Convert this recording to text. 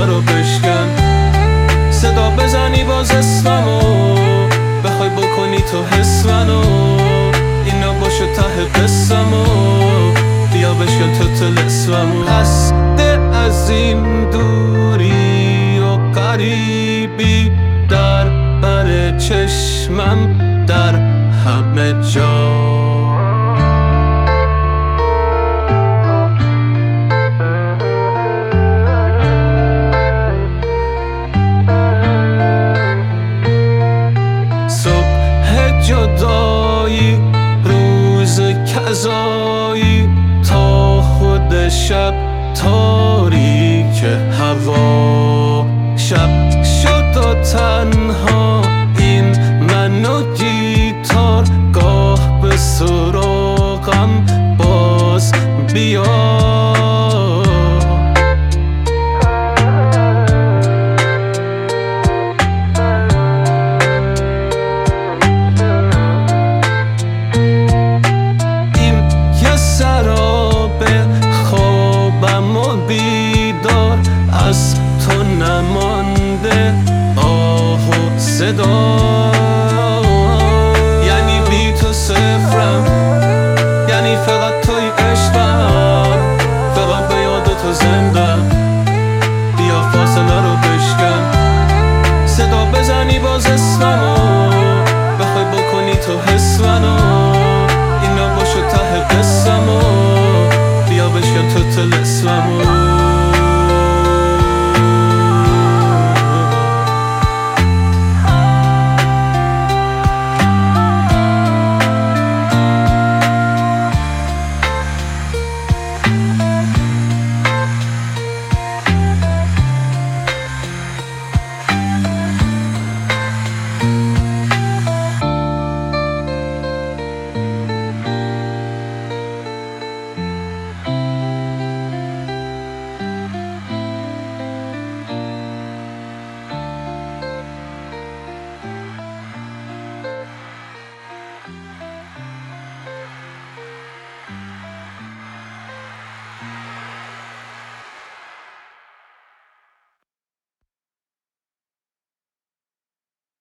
رو بشکن، صدا بزنی باز اسممو، بخوای بکنی تو حس منو، اینا باشه ته قصمو، بیا بشکن تو طلسممو. خسته از این دوری و غریبی در بر چشمم در همه جا. جدایی روز کذایی تا خود شب تاریک هوا، شب شد و تنها این من و گیتار، گاه به سراغم باز بیا. بیدار از تو نمانده آه و صدا.